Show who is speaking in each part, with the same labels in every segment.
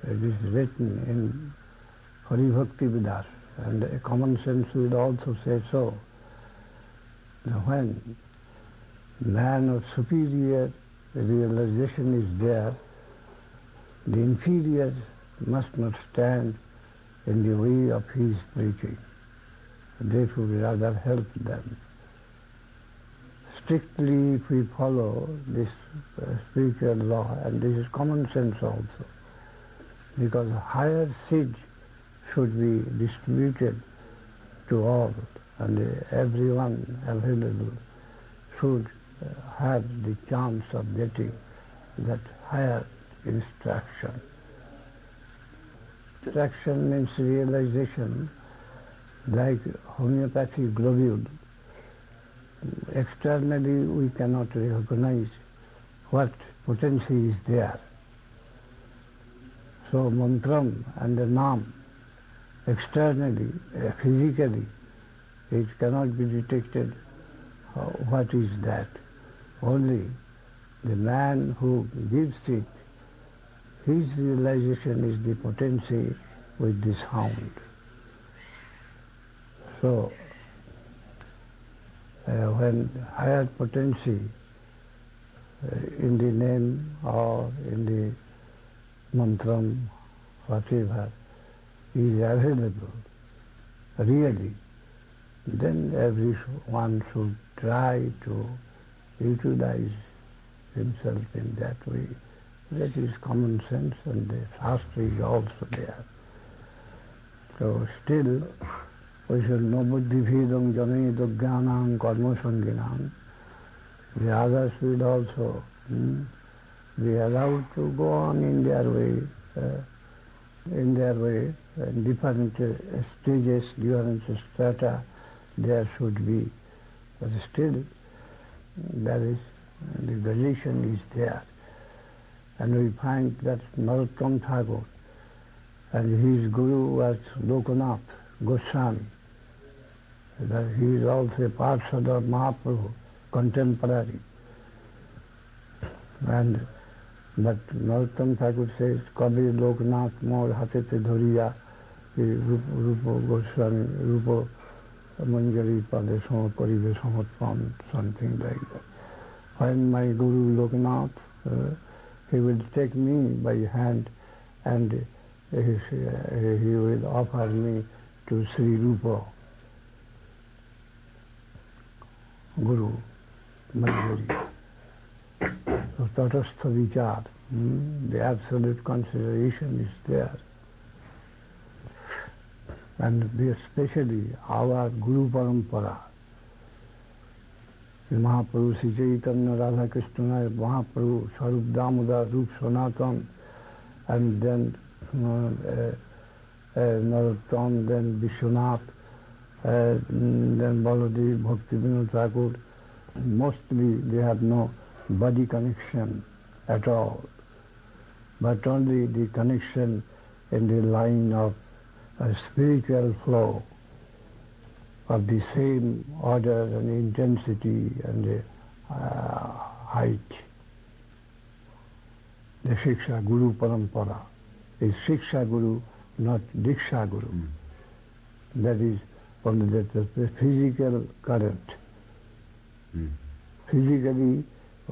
Speaker 1: It is written in Hari Bhakti Vidas, and a common sense will also say so. Now when man of superior realization is there, the inferior must not stand in the way of his preaching. Therefore, we rather help them. Strictly, if we follow this spiritual law, and this is common sense also, because higher seed should be distributed to all, and everyone available should have the chance of getting that higher instruction. Instruction means realization, like homeopathy globule. Externally we cannot recognize what potency is there. So mantram and the nam, externally, physically, it cannot be detected what is that. Only the man who gives it, his realization is the potency with the sound. So, when higher potency in the name or in the mantram, whatever, is available, really, then everyone should try to utilize himself in that way. That is common sense, and the Shastra is also there. So still, we should know buddhi-bhedam janayetu jnanam karma sanginam. The others will also be allowed to go on in their way, in different stages, different strata there should be. But still, there is, the relation is there. And we find that Narottam Thakur and his guru was Lokanath Goswami. That he is also a Parshad of Mahaprabhu, contemporary. And but Narottam Thakur says, Kabir Lokanath Mor Hatete Dhuriya, Rupa Goswami, Rupa Manjari Pade Samaparive Samatpam, something like that. When my Guru Lokanath, he will take me by hand and he will offer me to Sri Rupa, Guru Manjari. So Tatastha Vichar, the absolute consideration is there. And especially our Guru Parampara, Mahaprabhu Sri Chaitanya Radha Krishna, Mahaprabhu Sarup Damodar, Rup Sanatan, and then Narottam, then Vishwanath, then Baladev, Bhakti Vinod Thakur. Mostly they have no body connection at all, but only the connection in the line of a spiritual flow of the same order and intensity and height. The Shiksha Guru Parampara is Shiksha Guru, not Diksha Guru. That is only the physical current. Physically,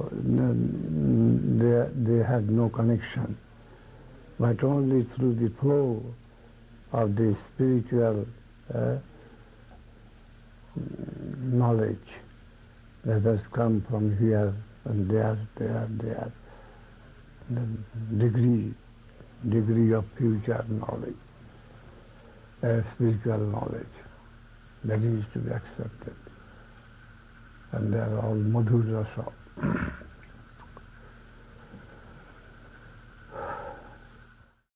Speaker 1: they have no connection, but only through the flow of the spiritual knowledge that has come from here and there, the degree of future knowledge, spiritual knowledge, that is to be accepted. And they are all madhur rasa.